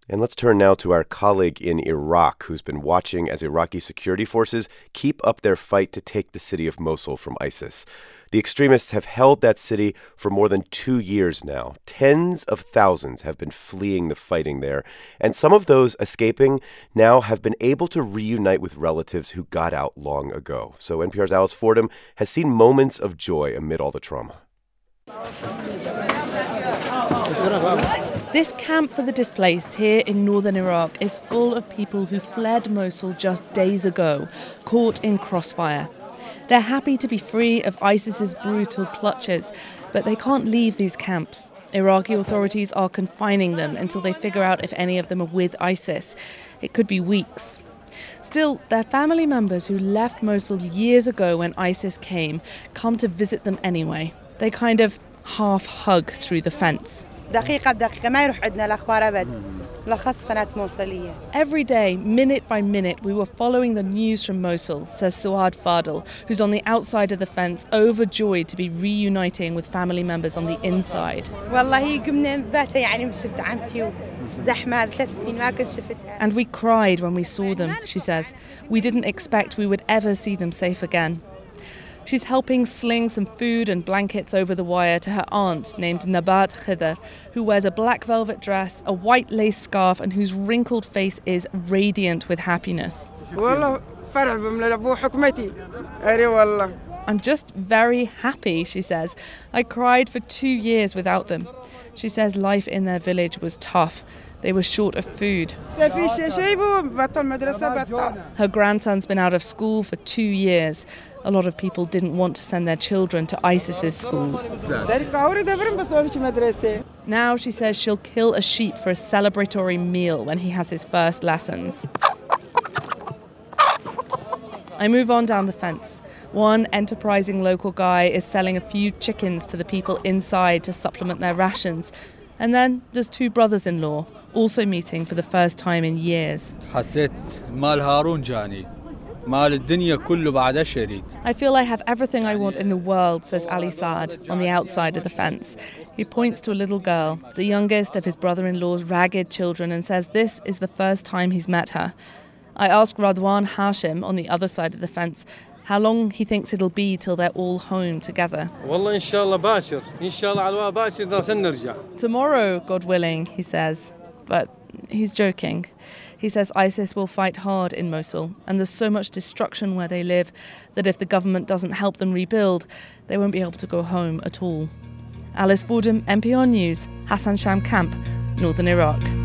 And let's turn now to our colleague in Iraq, who's been watching as Iraqi security forces keep up their fight to take the city of Mosul from ISIS. The extremists have held that city for more than 2 years now. Tens of thousands have been fleeing the fighting there, and some of those escaping now have been able to reunite with relatives who got out long ago. So NPR's Alice Fordham has seen moments of joy amid all the trauma. This camp for the displaced here in northern Iraq is full of people who fled Mosul just days ago, caught in crossfire. They're happy to be free of ISIS's brutal clutches, but they can't leave these camps. Iraqi authorities are confining them until they figure out if any of them are with ISIS. It could be weeks. Still, their family members who left Mosul years ago when ISIS came come to visit them anyway. They kind of half hug through the fence. Every day, minute by minute, we were following the news from Mosul, says Suad Fadel, who's on the outside of the fence, overjoyed to be reuniting with family members on the inside. And we cried when we saw them, she says. We didn't expect we would ever see them safe again. She's helping sling some food and blankets over the wire to her aunt named Nabat Khidr, who wears a black velvet dress, a white lace scarf, and whose wrinkled face is radiant with happiness. I'm just very happy, she says. I cried for 2 years without them. She says life in their village was tough. They were short of food. Her grandson's been out of school for 2 years. A lot of people didn't want to send their children to ISIS's schools. Now she says she'll kill a sheep for a celebratory meal when he has his first lessons. I move on down the fence. One enterprising local guy is selling a few chickens to the people inside to supplement their rations. And then there's 2 brothers-in-law, also meeting for the first time in years. I feel I have everything I want in the world, says Ali Saad, on the outside of the fence. He points to a little girl, the youngest of his brother-in-law's ragged children, and says this is the first time he's met her. I ask Radwan Hashim, on the other side of the fence, how long he thinks it'll be till they're all home together. Tomorrow, God willing, he says. But he's joking. He says ISIS will fight hard in Mosul, and there's so much destruction where they live that if the government doesn't help them rebuild, they won't be able to go home at all. Alice Fordham, NPR News, Hassan Sham Camp, Northern Iraq.